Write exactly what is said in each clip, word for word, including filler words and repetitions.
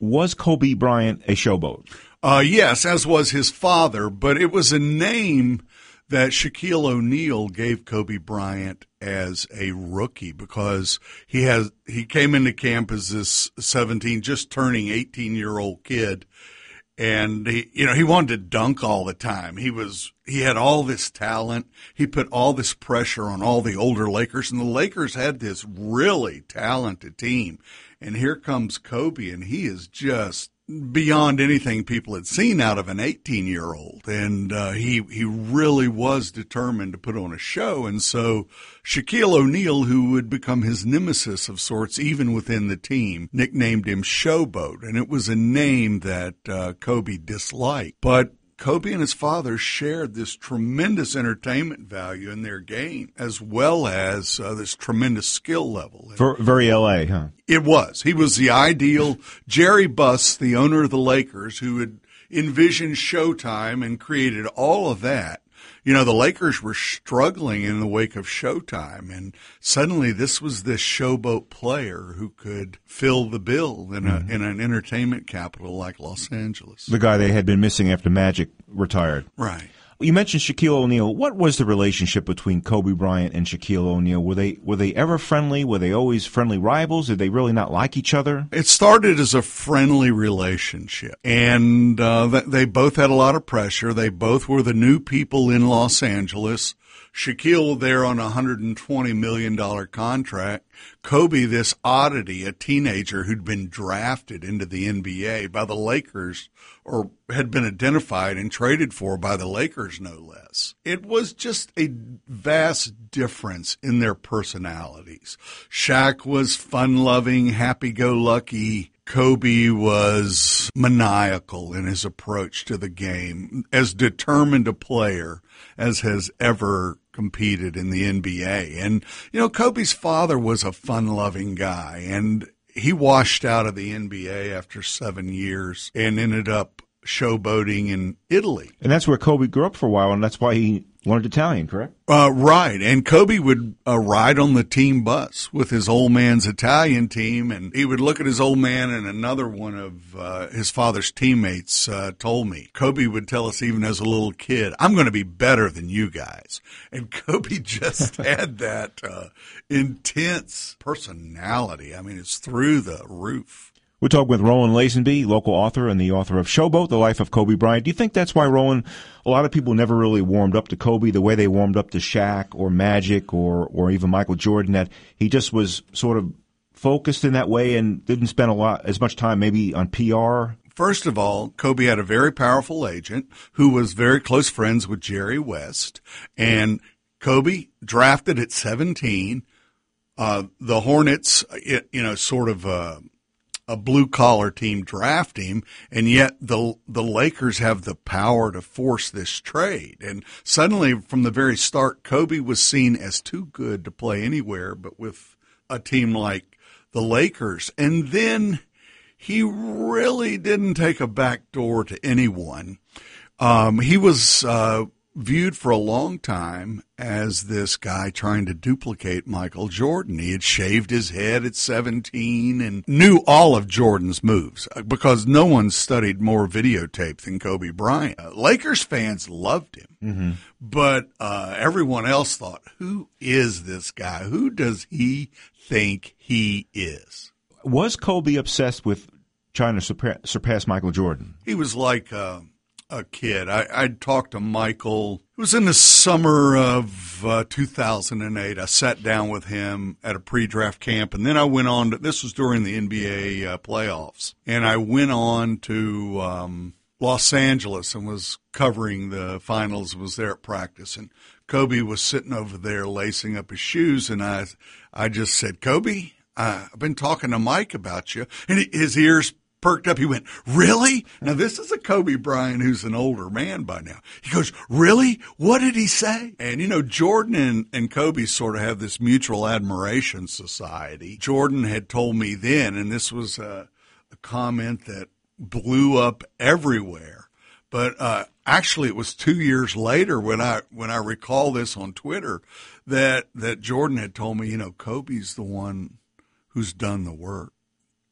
Was Kobe Bryant a showboat? Uh, yes, as was his father, but it was a name that Shaquille O'Neal gave Kobe Bryant as a rookie because he has he came into camp as this seventeen, just turning eighteen-year-old kid, and he, you know, he wanted to dunk all the time. He was he had all this talent. He put all this pressure on all the older Lakers, and the Lakers had this really talented team. And here comes Kobe, and he is just beyond anything people had seen out of an eighteen-year-old. And uh, he he really was determined to put on a show. And so Shaquille O'Neal, who would become his nemesis of sorts even within the team, nicknamed him Showboat. And it was a name that uh, Kobe disliked. But Kobe and his father shared this tremendous entertainment value in their game, as well as uh, this tremendous skill level. For, very L A, huh? It was. He was the ideal Jerry Buss, the owner of the Lakers, who had envisioned Showtime and created all of that. You know, the Lakers were struggling in the wake of Showtime, and suddenly this was this showboat player who could fill the bill in a mm-hmm. in an entertainment capital like Los Angeles. The guy they had been missing after Magic retired. Right. You mentioned Shaquille O'Neal. What was the relationship between Kobe Bryant and Shaquille O'Neal? Were they were they ever friendly? Were they always friendly rivals? Did they really not like each other? It started as a friendly relationship, and uh, they both had a lot of pressure. They both were the new people in Los Angeles. Shaquille there on a one hundred twenty million dollars contract. Kobe, this oddity, a teenager who'd been drafted into the N B A by the Lakers, or had been identified and traded for by the Lakers, no less. It was just a vast difference in their personalities. Shaq was fun-loving, happy-go-lucky. Kobe was maniacal in his approach to the game, as determined a player as has ever competed in the N B A. And, you know, Kobe's father was a fun-loving guy, and he washed out of the N B A after seven years and ended up showboating in Italy. And that's where Kobe grew up for a while, and that's why he learned Italian, correct? Uh, right. And Kobe would uh, ride on the team bus with his old man's Italian team, and he would look at his old man, and another one of uh, his father's teammates uh, told me, Kobe would tell us even as a little kid, I'm going to be better than you guys. And Kobe just had that uh, intense personality. I mean, it's through the roof. We're talking with Roland Lazenby, local author and the author of Showboat, The Life of Kobe Bryant. Do you think that's why, Roland, a lot of people never really warmed up to Kobe the way they warmed up to Shaq or Magic or, or even Michael Jordan, that he just was sort of focused in that way and didn't spend a lot as much time maybe on P R? First of all, Kobe had a very powerful agent who was very close friends with Jerry West. And Kobe, drafted at seventeen, uh, the Hornets, it, you know, sort of uh, a blue-collar team draft him, and yet the the Lakers have the power to force this trade. And suddenly, from the very start, Kobe was seen as too good to play anywhere but with a team like the Lakers. And then he really didn't take a back door to anyone. Um, he was uh, viewed for a long time as this guy trying to duplicate Michael Jordan. He had shaved his head at seventeen and knew all of Jordan's moves because no one studied more videotape than Kobe Bryant. Uh, Lakers fans loved him, mm-hmm. but uh, everyone else thought, who is this guy? Who does he think he is? Was Kobe obsessed with trying to surpass, surpass Michael Jordan? He was like uh, a kid. I, I'd talked to Michael. It was in the summer of uh, two thousand eight. I sat down with him at a pre-draft camp, and then I went on to, this was during the N B A uh, playoffs, and I went on to um, Los Angeles and was covering the finals, was there at practice, and Kobe was sitting over there lacing up his shoes, and I, I just said, Kobe, uh, I've been talking to Mike about you, and his ears perked up. He went, really? Now, this is a Kobe Bryant who's an older man by now. He goes, really? What did he say? And, you know, Jordan and, and Kobe sort of have this mutual admiration society. Jordan had told me then, and this was a, a comment that blew up everywhere, but uh, actually it was two years later when I when I recall this on Twitter that, that Jordan had told me, you know, Kobe's the one who's done the work.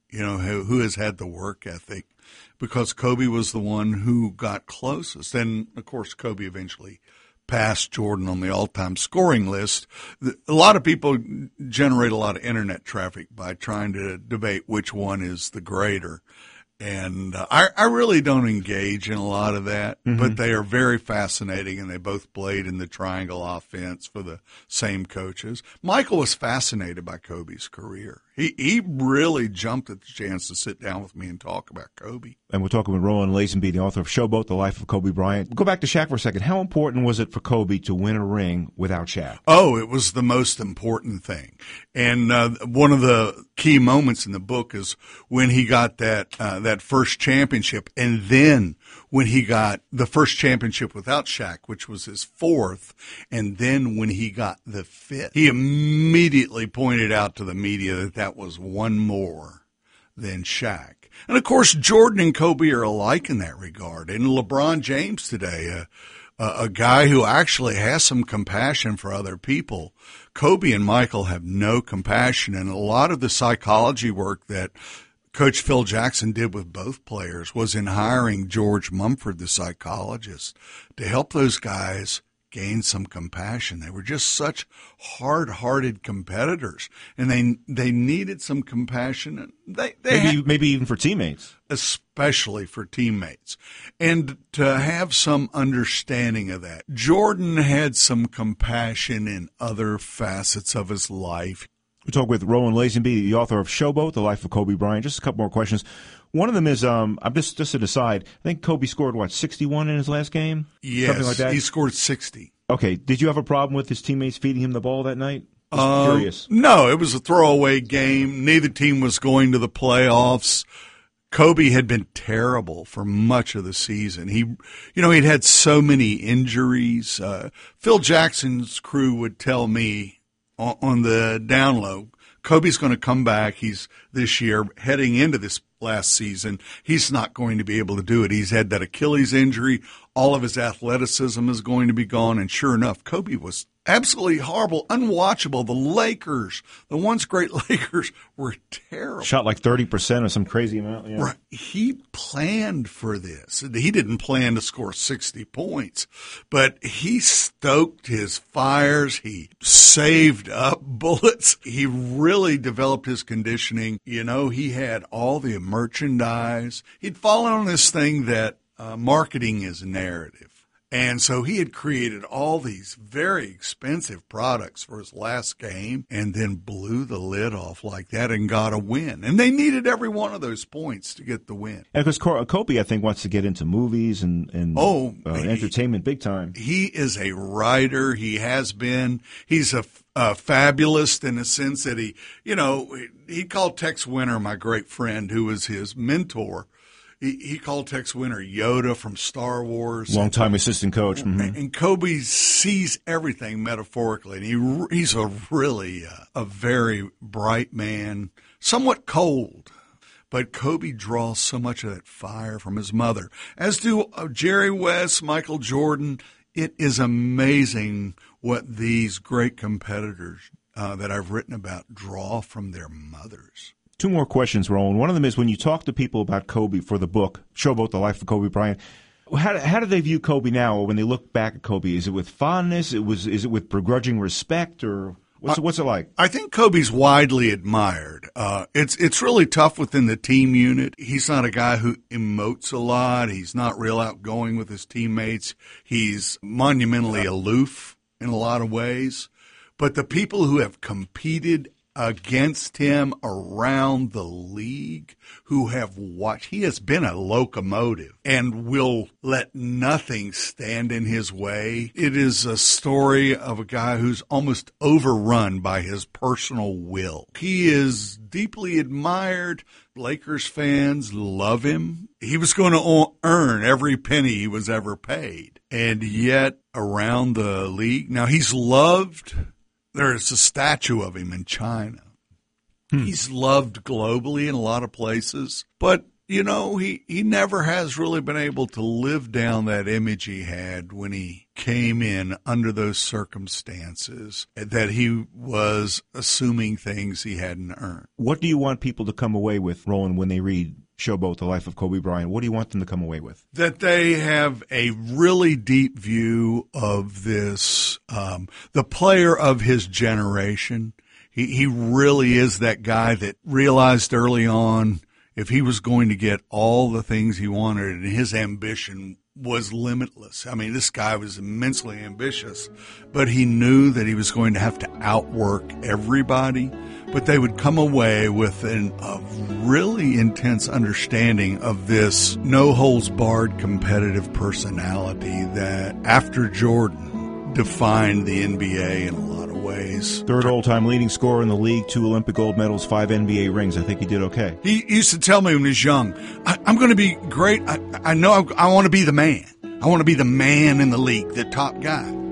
you know, who, who has had the work ethic, because Kobe was the one who got closest. And, of course, Kobe eventually passed Jordan on the all-time scoring list. A lot of people generate a lot of internet traffic by trying to debate which one is the greater. And uh, I, I really don't engage in a lot of that, mm-hmm. but they are very fascinating, and they both played in the triangle offense for the same coaches. Michael was fascinated by Kobe's career. He he really jumped at the chance to sit down with me and talk about Kobe. And we're talking with Roland Lazenby, the author of Showboat, The Life of Kobe Bryant. Go back to Shaq for a second. How important was it for Kobe to win a ring without Shaq? Oh, it was the most important thing. And uh, one of the key moments in the book is when he got that uh, that first championship, and then when he got the first championship without Shaq, which was his fourth, and then when he got the fifth, he immediately pointed out to the media that that was one more than Shaq. And, of course, Jordan and Kobe are alike in that regard. And LeBron James today, uh, a, a guy who actually has some compassion for other people. Kobe and Michael have no compassion, and a lot of the psychology work that Coach Phil Jackson did with both players was in hiring George Mumford, the psychologist, to help those guys gain some compassion. They were just such hard-hearted competitors, and they they needed some compassion. They, they maybe had, maybe even for teammates, especially for teammates, and to have some understanding of that. Jordan had some compassion in other facets of his life. We talk with Roland Lazenby, the author of Showboat, The Life of Kobe Bryant. Just a couple more questions. One of them is, um, I'm just just an aside. I think Kobe scored what, sixty-one in his last game? Yes, something like that. He scored sixty. Okay. Did you have a problem with his teammates feeding him the ball that night? Just um, curious. No, it was a throwaway game. Neither team was going to the playoffs. Kobe had been terrible for much of the season. He, you know, he'd had so many injuries. Uh, Phil Jackson's crew would tell me on, on the down low, Kobe's going to come back. He's this year heading into this last season. He's not going to be able to do it. He's had that Achilles injury. All of his athleticism is going to be gone. And sure enough, Kobe was absolutely horrible, unwatchable. The Lakers, the once great Lakers, were terrible. Shot like thirty percent or some crazy amount. Yeah. Right. He planned for this. He didn't plan to score sixty points, but he stoked his fires. He saved up bullets. He really developed his conditioning. You know, he had all the merchandise. He'd fallen on this thing that uh, marketing is narrative. And so he had created all these very expensive products for his last game and then blew the lid off like that and got a win. And they needed every one of those points to get the win. And because Kobe, I think, wants to get into movies and, and oh, uh, entertainment big time. He is a writer. He has been. He's a, a fabulist in the sense that he, you know, he called Tex Winter, my great friend, who was his mentor. He, he called Tex Winter Yoda from Star Wars. Longtime assistant coach. Mm-hmm. And, and Kobe sees everything metaphorically. And he he's a really uh, a very bright man, somewhat cold. But Kobe draws so much of that fire from his mother, as do uh, Jerry West, Michael Jordan. It is amazing what these great competitors uh, that I've written about draw from their mothers. Two more questions, Roland. One of them is when you talk to people about Kobe for the book, Showboat, The Life of Kobe Bryant, how, how do they view Kobe now, or when they look back at Kobe? Is it with fondness? It was, is it with begrudging respect, or what's, uh, what's it like? I think Kobe's widely admired. Uh, it's it's really tough within the team unit. He's not a guy who emotes a lot. He's not real outgoing with his teammates. He's monumentally aloof in a lot of ways. But the people who have competed against him around the league, who have watched, he has been a locomotive and will let nothing stand in his way. It is a story of a guy who's almost overrun by his personal will. He is deeply admired. Lakers fans love him. He was going to earn every penny he was ever paid. And yet around the league, now he's loved. There's a statue of him in China. Hmm. He's loved globally in a lot of places, but you know, he, he never has really been able to live down that image he had when he came in under those circumstances, that he was assuming things he hadn't earned. What do you want people to come away with, Roland, when they read Showboat, The Life of Kobe Bryant? What do you want them to come away with? That they have a really deep view of this, um, the player of his generation. He, he really is that guy that realized early on if he was going to get all the things he wanted, and his ambition was limitless. I mean, this guy was immensely ambitious, but he knew that he was going to have to outwork everybody. But they would come away with an, a really intense understanding of this no-holds-barred competitive personality that, after Jordan, defined the N B A in a lot of ways. Third all-time leading scorer in the league, two Olympic gold medals, five N B A rings. I think he did okay. He used to tell me when he was young, I, I'm going to be great. I, I know I, I want to be the man. I want to be the man in the league, the top guy.